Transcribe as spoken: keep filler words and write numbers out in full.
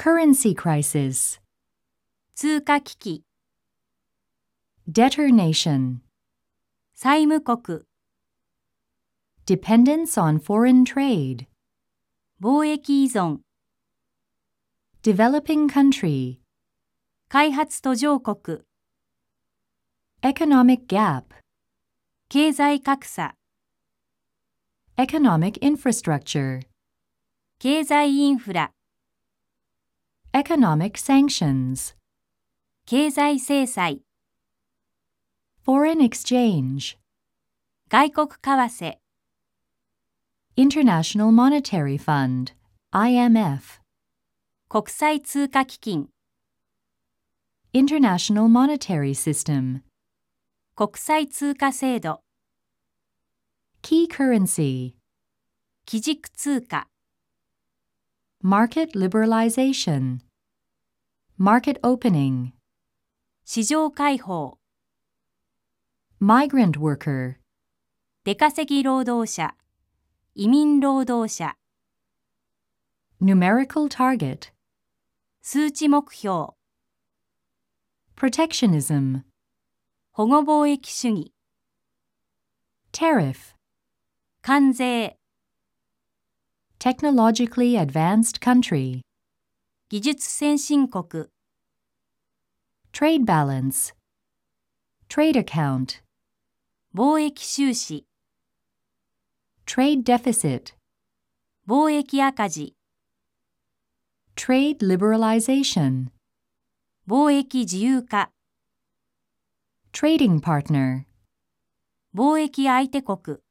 currency crisis, 通貨危機、 debtor nation, 債務国、 dependence on foreign trade, 貿易依存、 developing country, 開発途上国、 economic gap, 経済格差、 economic infrastructure, 経済インフラ、 economic sanctions, 経済制裁、 foreign exchange, 外国為替、 International Monetary Fund, I M F, 国際通貨基金、 International Monetary System, 国際通貨制度、 key currency, 基軸通貨、 market liberalization, market opening, 市場開放、 migrant worker, 出稼ぎ労働者、移民労働者、 numerical target, 数値目標、 protectionism, 保護貿易主義、 tariff, 関税、 technologically advanced country, 技術先進国、 trade balance, trade account, 貿易収支、 trade deficit, 貿易赤字、 trade liberalization, 貿易自由化、 trading partner, 貿易相手国、